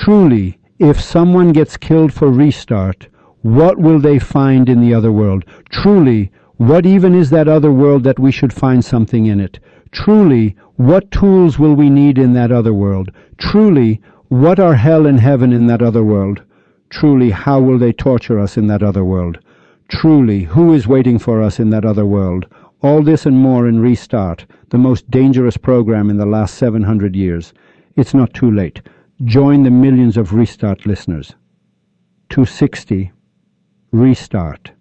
Truly, if someone gets killed for restart, what will they find in the other world? Truly, what even is that other world that we should find something in it? Truly, what tools will we need in that other world? Truly, what are hell and heaven in that other world? Truly, how will they torture us in that other world? Truly, who is waiting for us in that other world? All this and more in Restart, the most dangerous program in the last 700 years. It's not too late. Join the millions of Restart listeners. 260. Restart.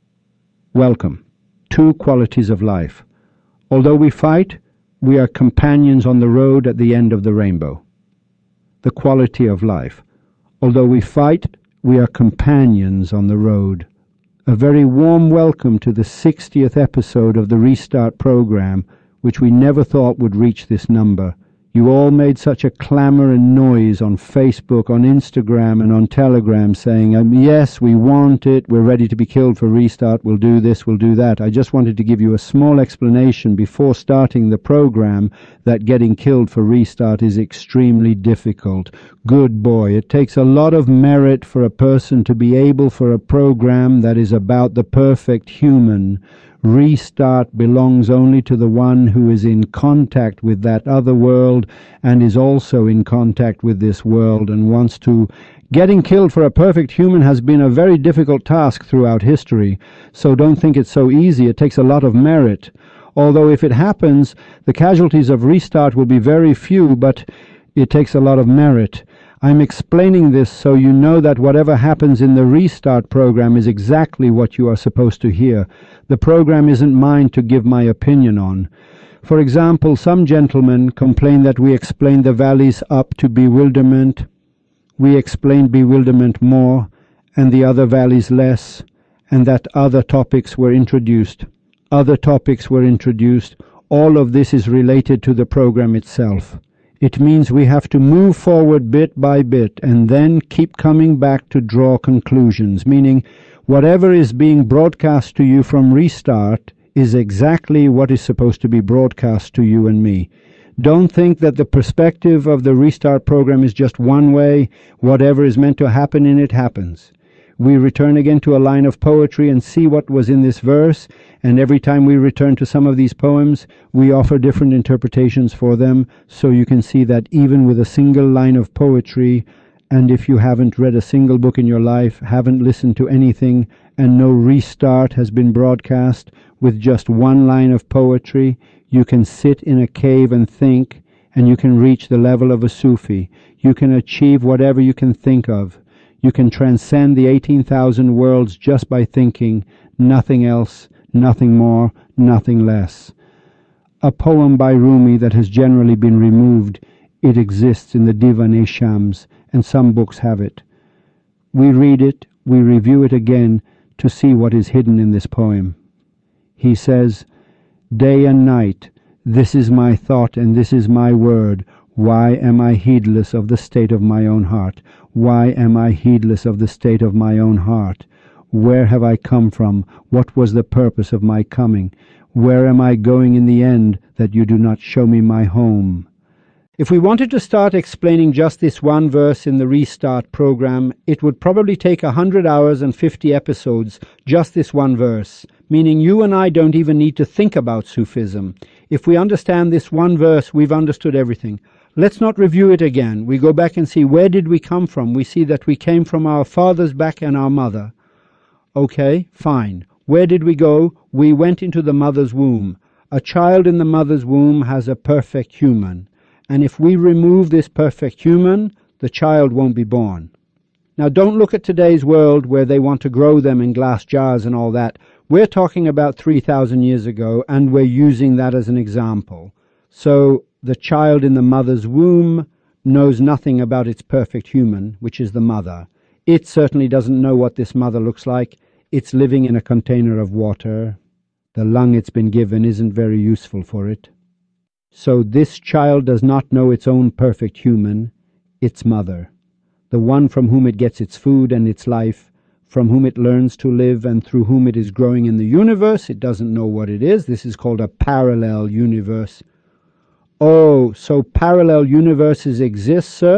Welcome. Two qualities of life. Although we fight, we are companions on the road at the end of the rainbow. The quality of life. Although we fight, we are companions on the road. A very warm welcome to the 60th episode of the Restart program, which we never thought would reach this number. You all made such a clamor and noise on Facebook, on Instagram, and on Telegram saying, yes, we want it, we're ready to be killed for Restart, we'll do this, we'll do that. I just wanted to give you a small explanation before starting the program that getting killed for Restart is extremely difficult. Good boy, it takes a lot of merit for a person to be able for a program that is about the perfect human. Restart belongs only to the one who is in contact with that other world and is also in contact with this world and wants to. Getting killed for a perfect human has been a very difficult task throughout history, so don't think it's so easy. It takes a lot of merit. Although if it happens, the casualties of Restart will be very few, but it takes a lot of merit. I'm explaining this so you know that whatever happens in the Restart program is exactly what you are supposed to hear. The program isn't mine to give my opinion on. For example, some gentlemen complain that we explained the valleys up to bewilderment. We explained bewilderment more, and the other valleys less, and that other topics were introduced. Other topics were introduced. All of this is related to the program itself. It means we have to move forward bit by bit and then keep coming back to draw conclusions, meaning whatever is being broadcast to you from Restart is exactly what is supposed to be broadcast to you and me. Don't think that the perspective of the Restart program is just one way. Whatever is meant to happen in it happens. We return again to a line of poetry and see what was in this verse, and every time we return to some of these poems, we offer different interpretations for them, so you can see that even with a single line of poetry, and if you haven't read a single book in your life, haven't listened to anything, and no Restart has been broadcast, with just one line of poetry, you can sit in a cave and think, and you can reach the level of a Sufi. You can achieve whatever you can think of. You can transcend the 18,000 worlds just by thinking, nothing else, nothing more, nothing less. A poem by Rumi that has generally been removed. It exists in the Divan-e-Shams, and some books have it. We read it, we review it again to see what is hidden in this poem. He says, day and night, this is my thought and this is my word. Why am I heedless of the state of my own heart? Why am I heedless of the state of my own heart? Where have I come from? What was the purpose of my coming? Where am I going in the end that you do not show me my home? If we wanted to start explaining just this one verse in the Restart program, it would probably take 100 hours and 50 episodes, just this one verse, meaning you and I don't even need to think about Sufism. If we understand this one verse, we've understood everything. Let's not review it again. We go back and see where did we come from. We see that we came from our father's back and our mother. Okay, fine. Where did we go? We went into the mother's womb. A child in the mother's womb has a perfect human. And if we remove this perfect human, the child won't be born. Now don't look at today's world where they want to grow them in glass jars and all that. We're talking about 3,000 years ago, and we're using that as an example. So the child in the mother's womb knows nothing about its perfect human, which is the mother. It certainly doesn't know what this mother looks like. It's living in a container of water. The lung it's been given isn't very useful for it. So this child does not know its own perfect human, its mother, the one from whom it gets its food and its life, from whom it learns to live and through whom it is growing in the universe. It doesn't know what it is. This is called a parallel universe. Oh, so parallel universes exist, sir?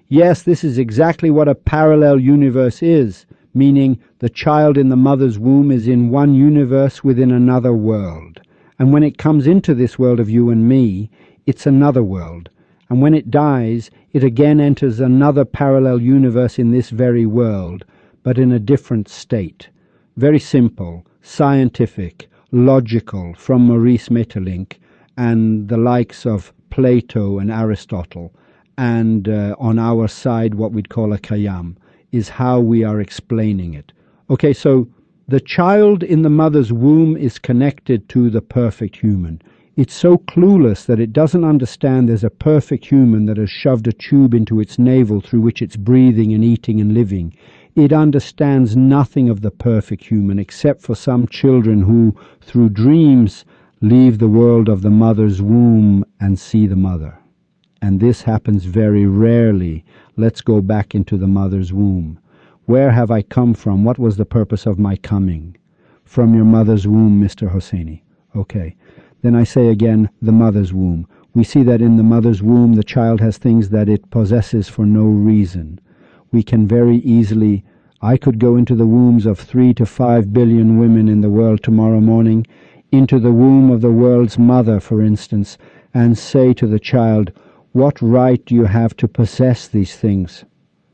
Yes, this is exactly what a parallel universe is, meaning the child in the mother's womb is in one universe within another world. And when it comes into this world of you and me, it's another world. And when it dies, it again enters another parallel universe in this very world, but in a different state. Very simple, scientific, logical, from Maurice Maeterlinck and the likes of Plato and Aristotle, and on our side what we'd call a Khayyam, is how we are explaining it. Okay, so the child in the mother's womb is connected to the perfect human. It's so clueless that it doesn't understand there's a perfect human that has shoved a tube into its navel through which it's breathing and eating and living. It understands nothing of the perfect human except for some children who, through dreams, leave the world of the mother's womb and see the mother. And this happens very rarely. Let's go back into the mother's womb. Where have I come from? What was the purpose of my coming? From your mother's womb, Mr. Hosseini. Okay. Then I say again, the mother's womb. We see that in the mother's womb, the child has things that it possesses for no reason. We can very easily, I could go into the wombs of 3 to 5 billion women in the world tomorrow morning, into the womb of the world's mother, for instance, and say to the child, what right do you have to possess these things?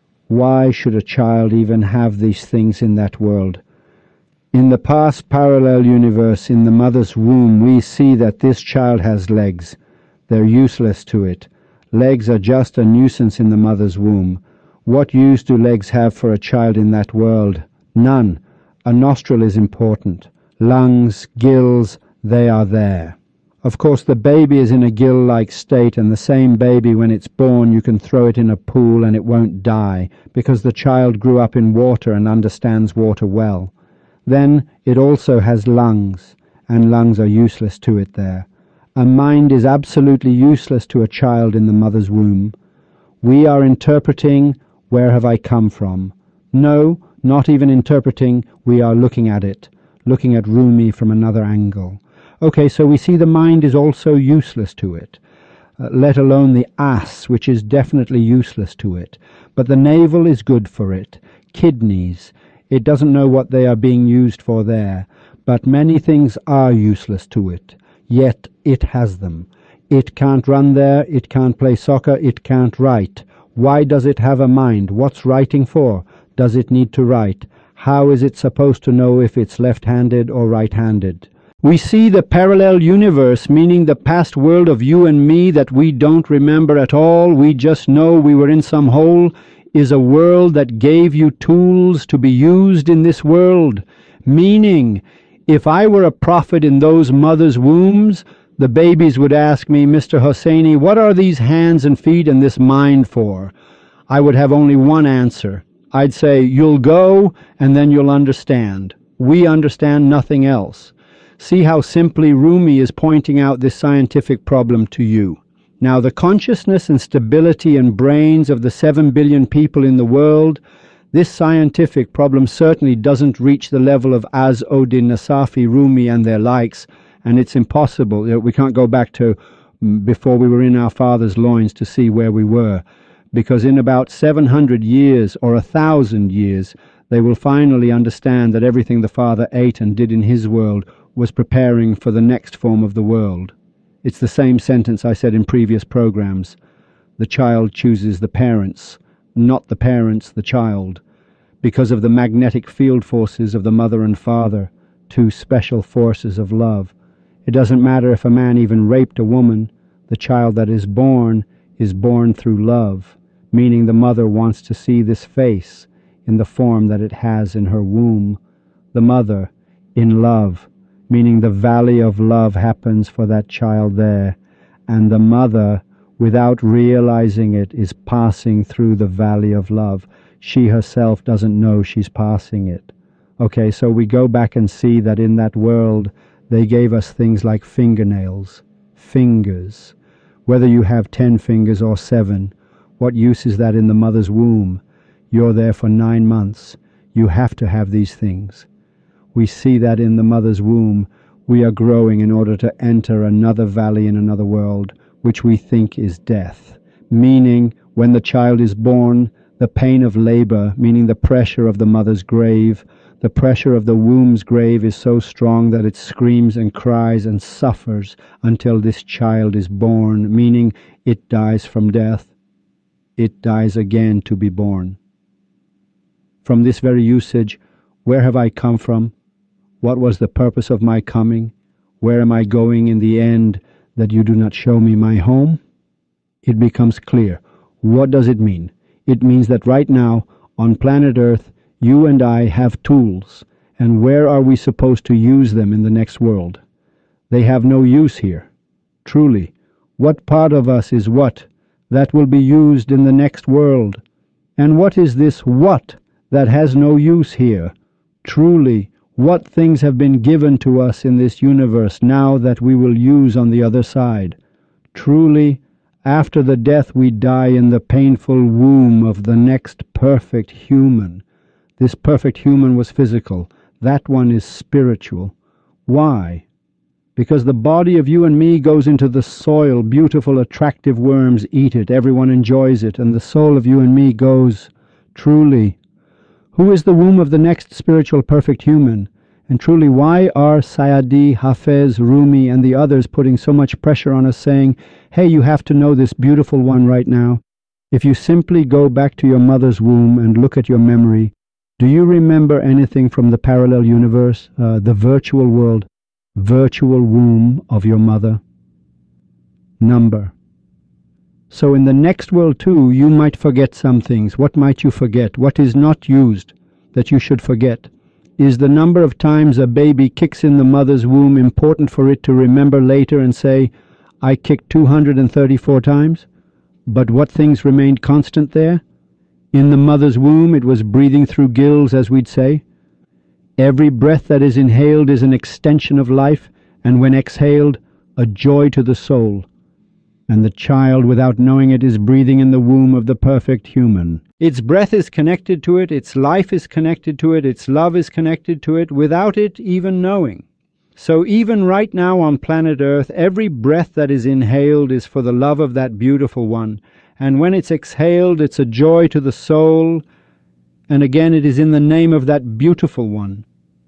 Why should a child even have these things in that world? In the past parallel universe, in the mother's womb, we see that this child has legs. They're useless to it. Legs are just a nuisance in the mother's womb. What use do legs have for a child in that world? None. A nostril is important. Lungs, gills, they are there. Of course, the baby is in a gill-like state, and the same baby, when it's born, you can throw it in a pool and it won't die, because the child grew up in water and understands water well. Then it also has lungs, and lungs are useless to it there. A mind is absolutely useless to a child in the mother's womb. We are interpreting, where have I come from? No, not even interpreting, we are looking at it, looking at Rumi from another angle. Okay, so we see the mind is also useless to it, let alone the ass, which is definitely useless to it. But the navel is good for it. Kidneys, it doesn't know what they are being used for there, but many things are useless to it, yet it has them. It can't run there, it can't play soccer, it can't write. Why does it have a mind? What's writing for? Does it need to write? How is it supposed to know if it's left-handed or right-handed? We see the parallel universe, meaning the past world of you and me that we don't remember at all, we just know we were in some hole, is a world that gave you tools to be used in this world. Meaning, if I were a prophet in those mothers' wombs, the babies would ask me, Mr. Hosseini, what are these hands and feet and this mind for? I would have only one answer. I'd say, you'll go and then you'll understand. We understand nothing else. See how simply Rumi is pointing out this scientific problem to you. Now, the consciousness and stability and brains of the 7 billion people in the world, this scientific problem certainly doesn't reach the level of Az-ud-Din Nasafi, Rumi and their likes, and it's impossible. We can't go back to before we were in our father's loins to see where we were, because in about 700 years or 1,000 years, they will finally understand that everything the Father ate and did in his world was preparing for the next form of the world. It's the same sentence I said in previous programs. The child chooses the parents, not the parents the child, because of the magnetic field forces of the mother and father, two special forces of love. It doesn't matter if a man even raped a woman, the child that is born through love, meaning the mother wants to see this face in the form that it has in her womb. The mother, in love, meaning the valley of love happens for that child there, and the mother, without realizing it, is passing through the valley of love. She herself doesn't know she's passing it. Okay, so we go back and see that in that world they gave us things like fingernails, fingers. Whether you have 10 fingers or 7, what use is that in the mother's womb? You're there for 9 months. You have to have these things. We see that in the mother's womb we are growing in order to enter another valley in another world, which we think is death, meaning when the child is born, the pain of labor, meaning the pressure of the mother's grave, the pressure of the womb's grave is so strong that it screams and cries and suffers until this child is born, meaning it dies from death. It dies again to be born. From this very usage, where have I come from? What was the purpose of my coming? Where am I going in the end that you do not show me my home? It becomes clear. What does it mean? It means that right now, on planet Earth, you and I have tools, and where are we supposed to use them in the next world? They have no use here. Truly, what part of us is what that will be used in the next world? And what is this what that has no use here? Truly, what things have been given to us in this universe now that we will use on the other side? Truly, after the death we die in the painful womb of the next perfect human. This perfect human was physical. That one is spiritual. Why? Because the body of you and me goes into the soil. Beautiful, attractive worms eat it. Everyone enjoys it. And the soul of you and me goes. Truly, who is the womb of the next spiritual perfect human? And truly, why are Sayadi, Hafez, Rumi, and the others putting so much pressure on us saying, hey, you have to know this beautiful one right now? If you simply go back to your mother's womb and look at your memory, do you remember anything from the parallel universe, the virtual world, virtual womb of your mother? Number. So in the next world too, you might forget some things. What might you forget? What is not used that you should forget? Is the number of times a baby kicks in the mother's womb important for it to remember later and say, I kicked 234 times? But what things remained constant there? In the mother's womb it was breathing through gills, as we'd say. Every breath that is inhaled is an extension of life, and when exhaled, a joy to the soul. And the child, without knowing it, is breathing in the womb of the perfect human. Its breath is connected to it, its life is connected to it, its love is connected to it, without it even knowing. So even right now on planet Earth, every breath that is inhaled is for the love of that beautiful one. And when it's exhaled, it's a joy to the soul, and again it is in the name of that beautiful one.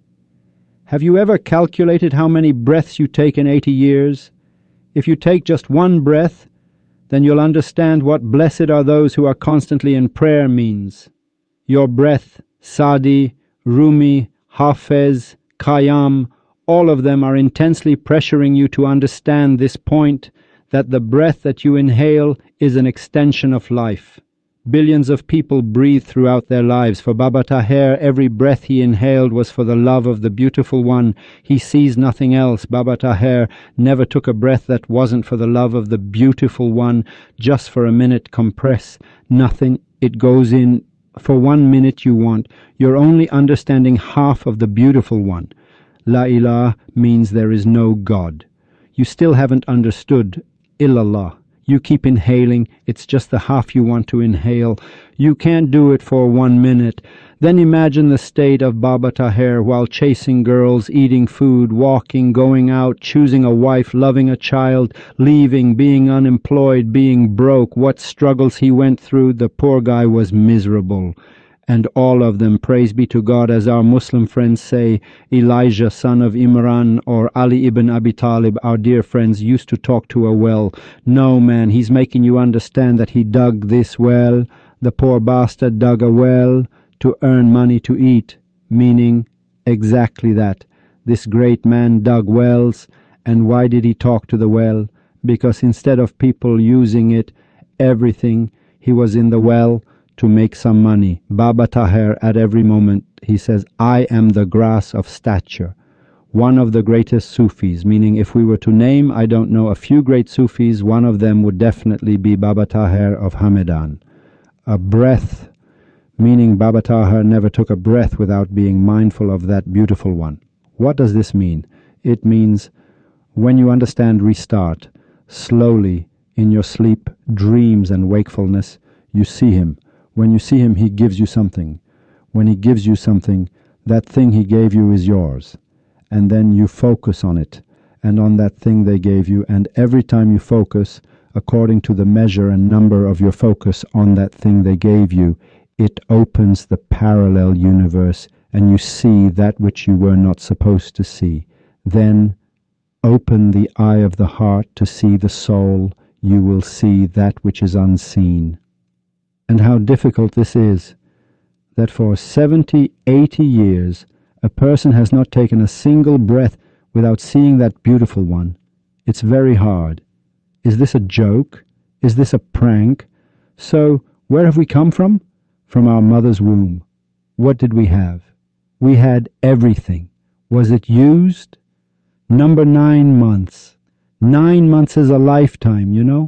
Have you ever calculated how many breaths you take in 80 years? If you take just one breath, then you'll understand what blessed are those who are constantly in prayer means. Your breath, Sadi, Rumi, Hafez, Khayyam, all of them are intensely pressuring you to understand this point, that the breath that you inhale is an extension of life. Billions of people breathe throughout their lives. For Baba Taher, every breath he inhaled was for the love of the beautiful one. He sees nothing else. Baba Taher never took a breath that wasn't for the love of the beautiful one. Just for a minute, compress. Nothing. It goes in. For 1 minute you want. You're only understanding half of the beautiful one. La ilah means there is no God. You still haven't understood illallah. You keep inhaling, it's just the half you want to inhale. You can't do it for 1 minute. Then imagine the state of Baba Taher while chasing girls, eating food, walking, going out, choosing a wife, loving a child, leaving, being unemployed, being broke. What struggles he went through. The poor guy was miserable. And all of them, praise be to God, as our Muslim friends say, Elijah, son of Imran, or Ali ibn Abi Talib, our dear friends, used to talk to a well. No, man, he's making you understand that he dug this well. The poor bastard dug a well to earn money to eat, meaning exactly that. This great man dug wells, and why did he talk to the well? Because instead of people using it, everything, he was in the well to make some money. Baba Taher, at every moment, he says, I am the grass of stature. One of the greatest Sufis, meaning if we were to name, I don't know, a few great Sufis, one of them would definitely be Baba Taher of Hamedan. A breath, meaning Baba Taher never took a breath without being mindful of that beautiful one. What does this mean? It means when you understand restart, slowly in your sleep, dreams and wakefulness, you see him. When you see him, he gives you something. When he gives you something, that thing he gave you is yours. And then you focus on it and on that thing they gave you. And every time you focus, according to the measure and number of your focus on that thing they gave you, it opens the parallel universe and you see that which you were not supposed to see. Then open the eye of the heart to see the soul, you will see that which is unseen. And how difficult this is, that for 70, 80 years, a person has not taken a single breath without seeing that beautiful one. It's very hard. Is this a joke? Is this a prank? So, where have we come from? From our mother's womb. What did we have? We had everything. Was it used? Number 9 months. 9 months is a lifetime, you know?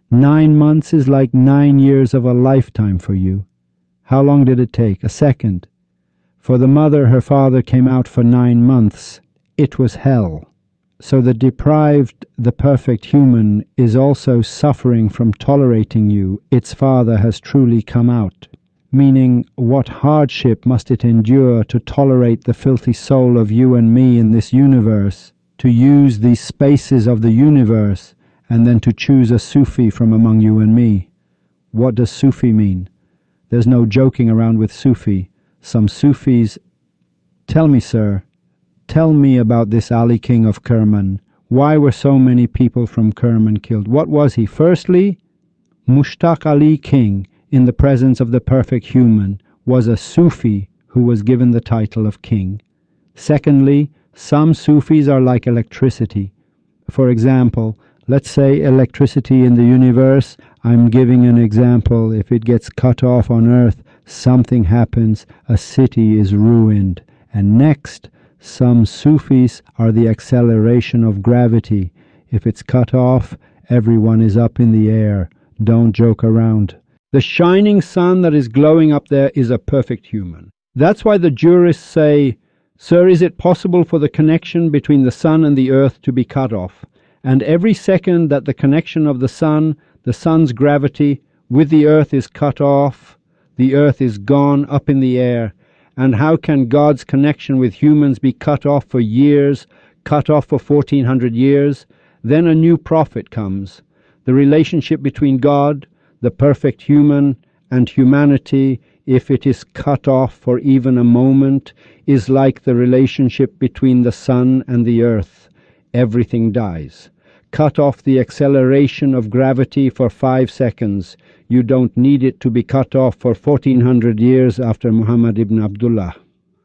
9 months is like 9 years of a lifetime for you. How long did it take? A second. For the mother, her father came out for 9 months. It was hell. So the deprived, the perfect human, is also suffering from tolerating you. Its father has truly come out. Meaning, what hardship must it endure to tolerate the filthy soul of you and me in this universe, to use these spaces of the universe, and then to choose a Sufi from among you and me? What does Sufi mean? There's no joking around with Sufi. Some Sufis... Tell me, sir, tell me about this Ali King of Kerman. Why were so many people from Kerman killed? What was he? Firstly, Mushtaq Ali King, in the presence of the perfect human, was a Sufi who was given the title of king. Secondly, some Sufis are like electricity. For example, let's say electricity in the universe, I'm giving an example, if it gets cut off on Earth, something happens, a city is ruined. And next, some Sufis are the acceleration of gravity. If it's cut off, everyone is up in the air. Don't joke around. The shining sun that is glowing up there is a perfect human. That's why the jurists say, "Sir, is it possible for the connection between the sun and the earth to be cut off?" And every second that the connection of the sun's gravity, with the earth is cut off, the earth is gone up in the air. And how can God's connection with humans be cut off for years, cut off for 1400 years? Then a new prophet comes. The relationship between God, the perfect human, and humanity, if it is cut off for even a moment, is like the relationship between the sun and the earth. Everything dies. Cut off the acceleration of gravity for 5 seconds. You don't need it to be cut off for 1400 years after Muhammad ibn Abdullah.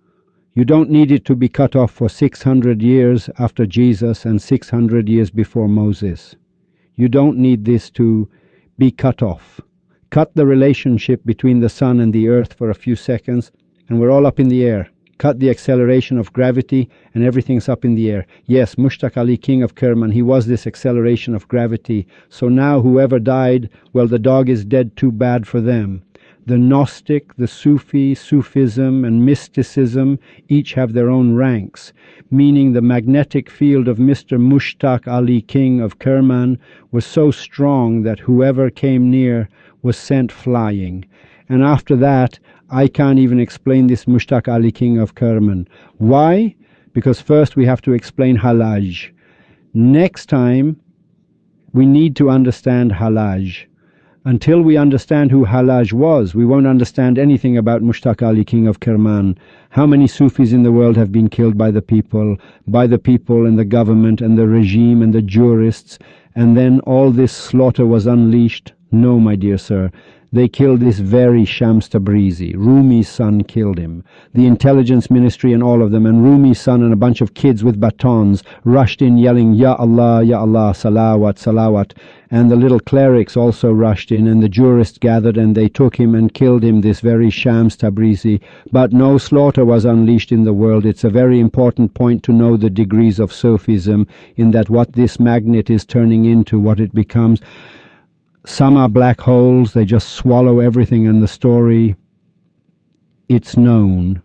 You don't need it to be cut off for 600 years after Jesus and 600 years before Moses. You don't need this to be cut off. Cut the relationship between the sun and the earth for a few seconds, and we're all up in the air. Cut the acceleration of gravity, and everything's up in the air. Yes, Mushtaq Ali, King of Kerman, he was this acceleration of gravity. So now whoever died, well, the dog is dead, too bad for them. The Gnostic, the Sufi, Sufism, and mysticism each have their own ranks, meaning the magnetic field of Mr. Mushtaq Ali, King of Kerman, was so strong that whoever came near was sent flying. And after that, I can't even explain this Mushtaq Ali, King of Kerman. Why? Because first we have to explain Halaj. Next time, we need to understand Halaj. Until we understand who Halaj was, we won't understand anything about Mushtaq Ali, King of Kerman. How many Sufis in the world have been killed by the people and the government and the regime and the jurists, and then all this slaughter was unleashed? No, my dear sir. They killed this very Shams Tabrizi. Rumi's son killed him. The intelligence ministry and all of them, and Rumi's son and a bunch of kids with batons rushed in yelling, Ya Allah, salawat, salawat. And the little clerics also rushed in, and the jurists gathered, and they took him and killed him, this very Shams Tabrizi. But no slaughter was unleashed in the world. It's a very important point to know the degrees of Sufism, in that what this magnet is turning into, what it becomes. Some are black holes, they just swallow everything in the story. It's known.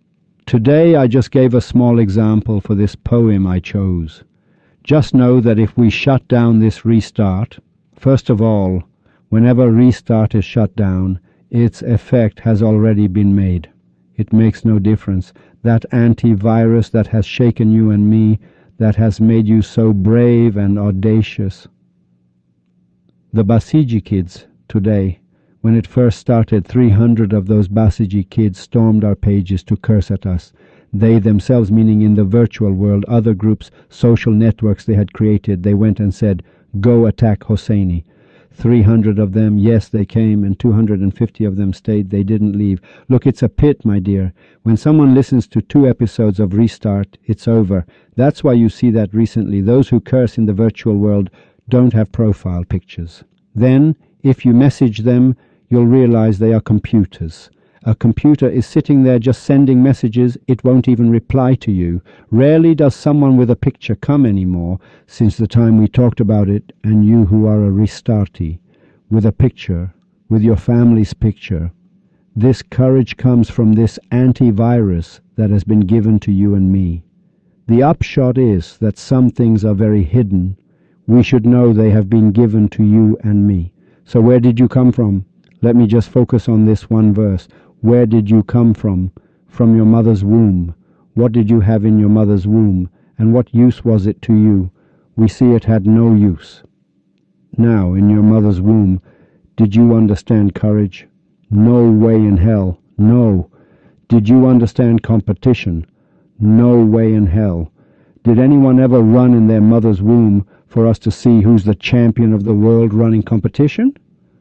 Today I just gave a small example for this poem I chose. Just know that if we shut down this restart, first of all, whenever restart is shut down, its effect has already been made. It makes no difference. That antivirus that has shaken you and me, that has made you so brave and audacious, The Basiji kids today, when it first started, 300 of those Basiji kids stormed our pages to curse at us. They themselves, meaning in the virtual world, other groups, social networks they had created, they went and said, "Go attack Hosseini." 300 of them, yes, they came, and 250 of them stayed. They didn't leave. Look, it's a pit, my dear. When someone listens to 2 episodes of Restart, it's over. That's why you see that recently. Those who curse in the virtual world don't have profile pictures. Then, if you message them, you'll realize they are computers. A computer is sitting there just sending messages. It won't even reply to you. Rarely does someone with a picture come anymore, since the time we talked about it, and you who are a restartee, with a picture, with your family's picture. This courage comes from this antivirus that has been given to you and me. The upshot is that some things are very hidden. We should know they have been given to you and me. So where did you come from? Let me just focus on this one verse. Where did you come from? From your mother's womb. What did you have in your mother's womb? And what use was it to you? We see it had no use. Now, in your mother's womb, did you understand courage? No way in hell. No. Did you understand competition? No way in hell. Did anyone ever run in their mother's womb for us to see who's the champion of the world running competition?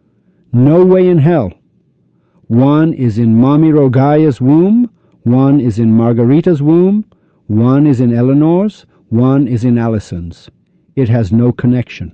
No way in hell. One is in Mommy Rogaya's womb, one is in Margarita's womb, one is in Eleanor's, one is in Allison's. It has no connection.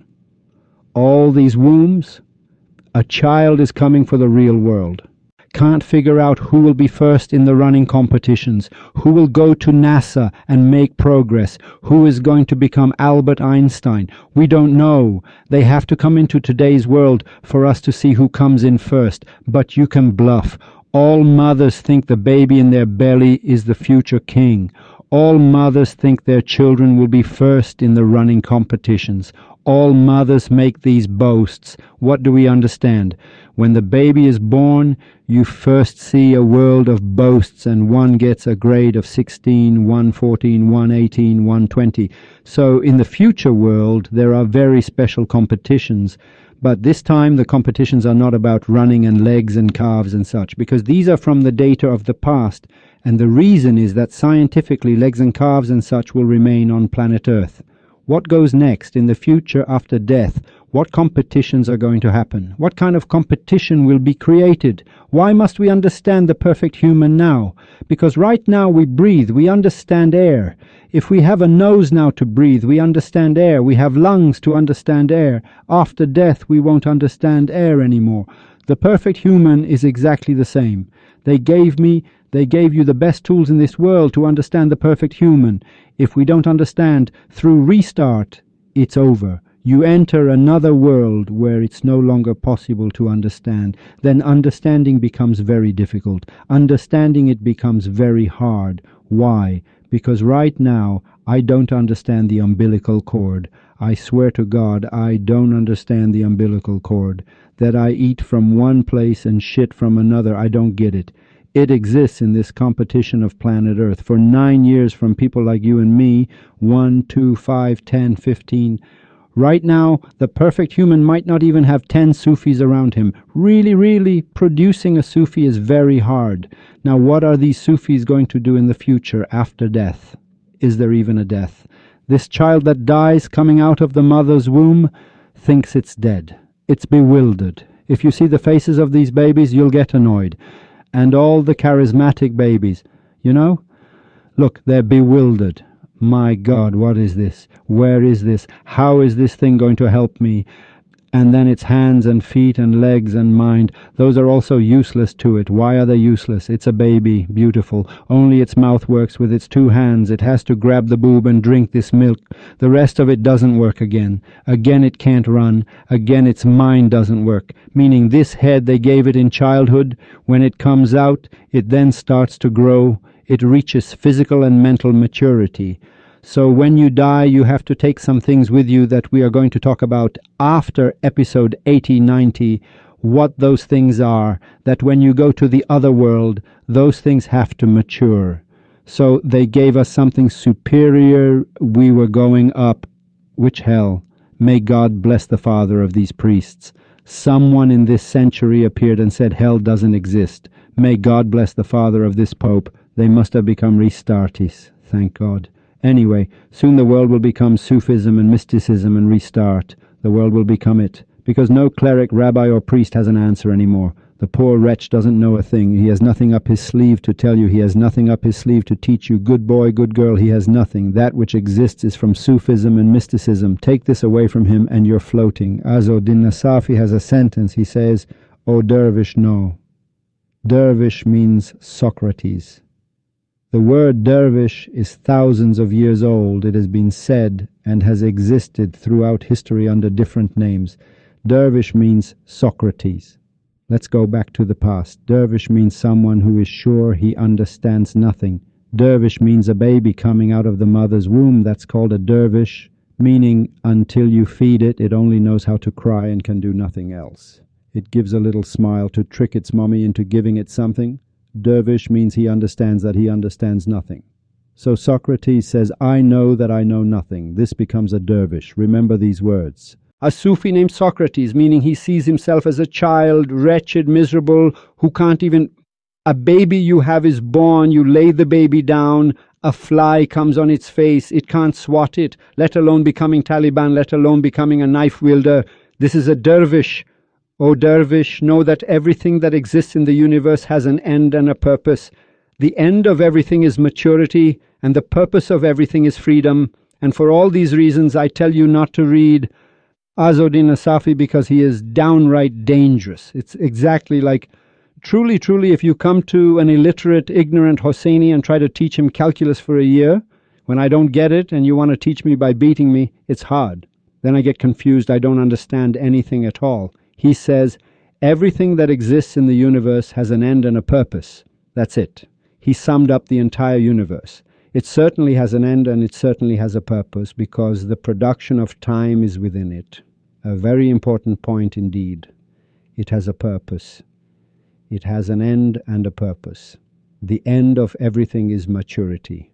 All these wombs, a child is coming for the real world. Can't figure out who will be first in the running competitions, who will go to NASA and make progress, who is going to become Albert Einstein. We don't know. They have to come into today's world for us to see who comes in first. But you can bluff. All mothers think the baby in their belly is the future king. All mothers think their children will be first in the running competitions. All mothers make these boasts. What do we understand? When the baby is born, you first see a world of boasts, and one gets a grade of 16, 114, 118, 120. So in the future world, there are very special competitions. But this time the competitions are not about running and legs and calves and such, because these are from the data of the past. And the reason is that scientifically legs and calves and such will remain on planet Earth. What goes next in the future after death? What competitions are going to happen? What kind of competition will be created? Why must we understand the perfect human now? Because right now we breathe, we understand air. If we have a nose now to breathe, we understand air. We have lungs to understand air. After death, we won't understand air anymore. The perfect human is exactly the same. They gave you the best tools in this world to understand the perfect human. If we don't understand through Restart, it's over. You enter another world where it's no longer possible to understand. Then understanding becomes very difficult. Understanding it becomes very hard. Why? Because right now, I don't understand the umbilical cord. I swear to God, I don't understand the umbilical cord. That I eat from one place and shit from another, I don't get it. It exists in this competition of planet Earth for 9 years from people like you and me, 1, 2, 5, 10, 15. Right now, the perfect human might not even have 10 Sufis around him. Really, producing a Sufi is very hard. Now, what are these Sufis going to do in the future after death? Is there even a death? This child that dies coming out of the mother's womb thinks it's dead. It's bewildered. If you see the faces of these babies, you'll get annoyed. And all the charismatic babies, look, they're bewildered. My God, what is this? Where is this? How is this thing going to help me? And then its hands and feet and legs and mind, those are also useless to it. Why are they useless? It's a baby, beautiful. Only its mouth works with its 2 hands. It has to grab the boob and drink this milk. The rest of it doesn't work again. Again, it can't run. Again, its mind doesn't work. Meaning this head they gave it in childhood, when it comes out, it then starts to grow. It reaches physical and mental maturity. So when you die, you have to take some things with you that we are going to talk about after episode 80, 90, what those things are, that when you go to the other world, those things have to mature. So they gave us something superior. We were going up, which hell, May God bless the father of these priests. Someone in this century appeared and said hell doesn't exist. May God bless the father of this pope. They must have become restarties. Thank God. Anyway, soon the world will become Sufism and mysticism and restart. The world will become it. Because no cleric, rabbi, or priest has an answer anymore. The poor wretch doesn't know a thing. He has nothing up his sleeve to tell you. He has nothing up his sleeve to teach you. Good boy, good girl, he has nothing. That which exists is from Sufism and mysticism. Take this away from him and you're floating. Azz-ud-Din Nasafi has a sentence. He says, "O dervish, no." Dervish means Socrates. The word dervish is thousands of years old. It has been said and has existed throughout history under different names. Dervish means Socrates. Let's go back to the past. Dervish means someone who is sure he understands nothing. Dervish means a baby coming out of the mother's womb. That's called a dervish, meaning until you feed it, it only knows how to cry and can do nothing else. It gives a little smile to trick its mommy into giving it something. Dervish means he understands that he understands nothing. So Socrates says, I know that I know nothing. This becomes a dervish. Remember these words. A Sufi named Socrates, meaning he sees himself as a child, wretched, miserable, who can't even... A baby you have is born, you lay the baby down, a fly comes on its face, it can't swat it, let alone becoming Taliban, let alone becoming a knife wielder. This is a dervish. O dervish, know that everything that exists in the universe has an end and a purpose. The end of everything is maturity, and the purpose of everything is freedom. And for all these reasons, I tell you not to read Azz-ud-Din Nasafi because he is downright dangerous. It's exactly like, truly, if you come to an illiterate, ignorant Hosseini and try to teach him calculus for a year, when I don't get it and you want to teach me by beating me, it's hard. Then I get confused, I don't understand anything at all. He says, everything that exists in the universe has an end and a purpose. That's it. He summed up the entire universe. It certainly has an end and it certainly has a purpose because the production of time is within it. A very important point indeed. It has a purpose. It has an end and a purpose. The end of everything is maturity.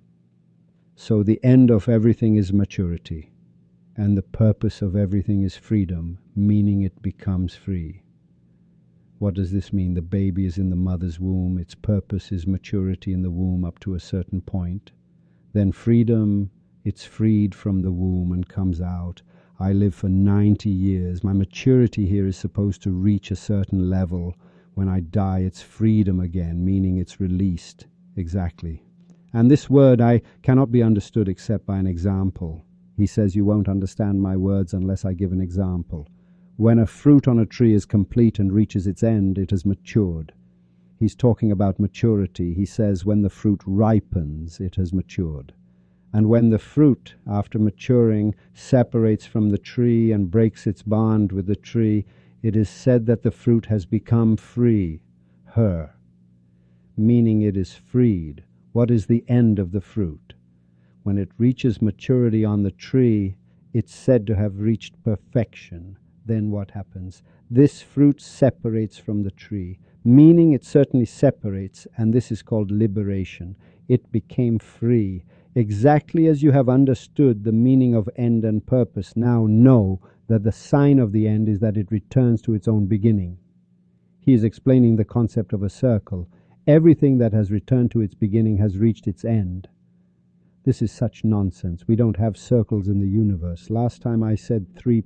So the end of everything is maturity. And the purpose of everything is freedom, meaning it becomes free. What does this mean? The baby is in the mother's womb. Its purpose is maturity in the womb up to a certain point. Then freedom, it's freed from the womb and comes out. I live for 90 years. My maturity here is supposed to reach a certain level. When I die, it's freedom again, meaning it's released. Exactly. And this word I cannot be understood except by an example. He says you won't understand my words unless I give an example. When a fruit on a tree is complete and reaches its end, it has matured. He's talking about maturity. He says when the fruit ripens, it has matured. And when the fruit, after maturing, separates from the tree and breaks its bond with the tree, it is said that the fruit has become free, her, meaning it is freed. What is the end of the fruit? When it reaches maturity on the tree, it's said to have reached perfection. Then what happens? This fruit separates from the tree, meaning it certainly separates, and this is called liberation. It became free. Exactly as you have understood the meaning of end and purpose, now know that the sign of the end is that it returns to its own beginning. He is explaining the concept of a circle. Everything that has returned to its beginning has reached its end. This is such nonsense. We don't have circles in the universe. Last time I said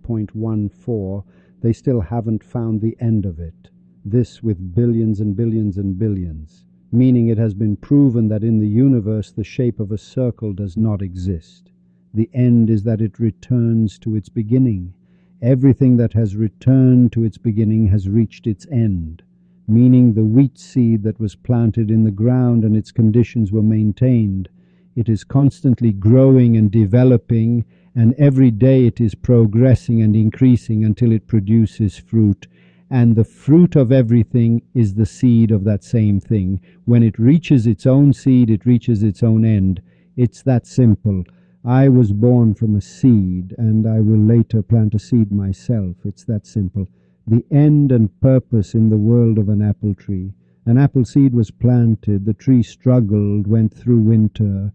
3.14, they still haven't found the end of it. This with billions and billions and billions, meaning it has been proven that in the universe the shape of a circle does not exist. The end is that it returns to its beginning. Everything that has returned to its beginning has reached its end, meaning the wheat seed that was planted in the ground and its conditions were maintained. It is constantly growing and developing, and every day it is progressing and increasing until it produces fruit. And the fruit of everything is the seed of that same thing. When it reaches its own seed, it reaches its own end. It's that simple. I was born from a seed, and I will later plant a seed myself. It's that simple. The end and purpose in the world of an apple tree. An apple seed was planted, the tree struggled, went through winter.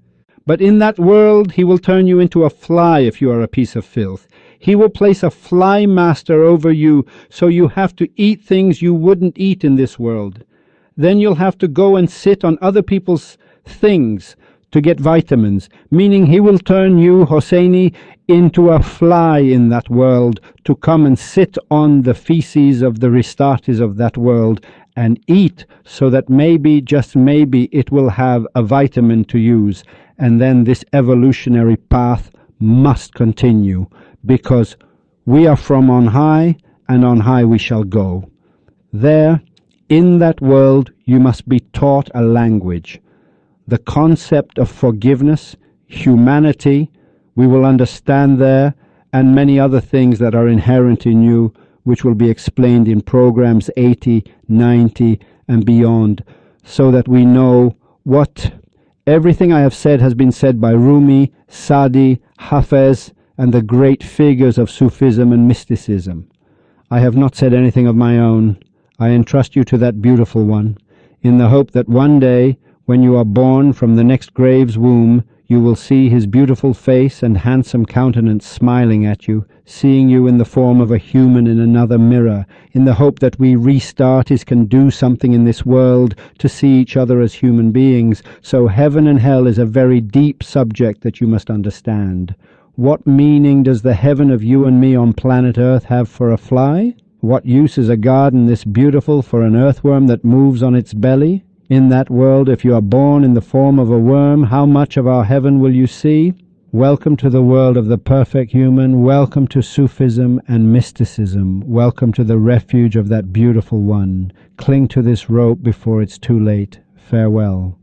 But in that world he will turn you into a fly if you are a piece of filth. He will place a fly master over you, so you have to eat things you wouldn't eat in this world. Then you'll have to go and sit on other people's things to get vitamins, meaning he will turn you, Hosseini, into a fly in that world to come and sit on the feces of the Ristartis of that world and eat, so that maybe, just maybe, it will have a vitamin to use. And then this evolutionary path must continue, because we are from on high, and on high we shall go. There, in that world, you must be taught a language. The concept of forgiveness, humanity, we will understand there, and many other things that are inherent in you, which will be explained in programs 80, 90, and beyond, so that we know what everything I have said has been said by Rumi, Sadi, Hafez, and the great figures of Sufism and mysticism. I have not said anything of my own. I entrust you to that beautiful one, in the hope that one day, when you are born from the next grave's womb, you will see his beautiful face and handsome countenance smiling at you, seeing you in the form of a human in another mirror, in the hope that we Ristartis can do something in this world to see each other as human beings. So heaven and hell is a very deep subject that you must understand. What meaning does the heaven of you and me on planet Earth have for a fly? What use is a garden this beautiful for an earthworm that moves on its belly? In that world, if you are born in the form of a worm, how much of our heaven will you see? Welcome to the world of the perfect human. Welcome to Sufism and mysticism. Welcome to the refuge of that beautiful one. Cling to this rope before it's too late. Farewell.